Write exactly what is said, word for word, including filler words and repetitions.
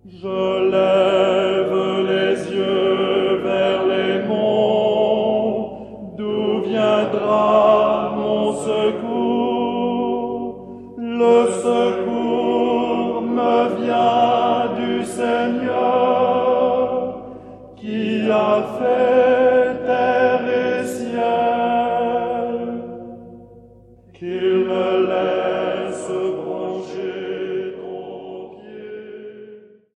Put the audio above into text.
Je lève les yeux vers les monts, d'où viendra mon secours, le secours